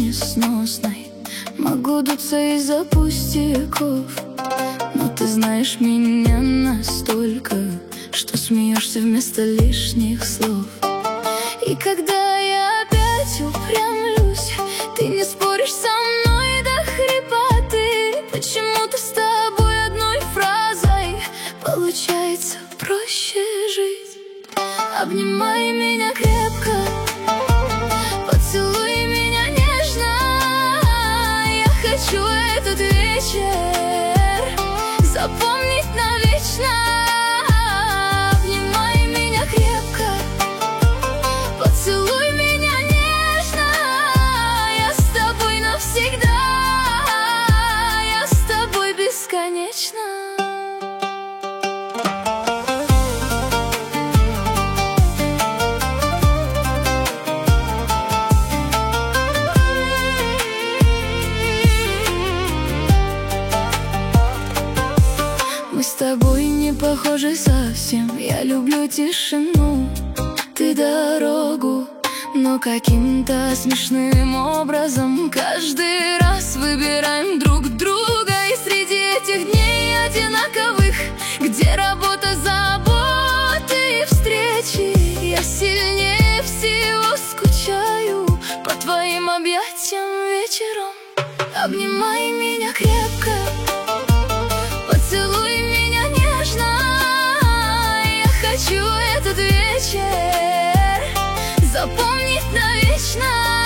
несносной. Могу дуться из-за пустяков, но ты знаешь меня настолько, что смеешься вместо лишних слов. И когда я опять упрямлюсь, ты не споришь со мной до хрипоты. Почему-то с тобой одной фразой получается проще жить. Обнимай меня крепко, поцелуй меня нежно. Я хочу этот вечер запомнить навечно. Обнимай меня крепко, поцелуй меня нежно. Я с тобой навсегда, я с тобой бесконечно. Мы с тобой не похожи совсем. Я люблю тишину, ты дорогу, но каким-то смешным образом каждый раз выбираем друг друга. И среди этих дней одинаковых, где работа, заботы и встречи, я сильнее всего скучаю по твоим объятиям вечером. Обнимай меня крепко, поцелуй меня нежно. Я хочу этот вечер запомнить навечно.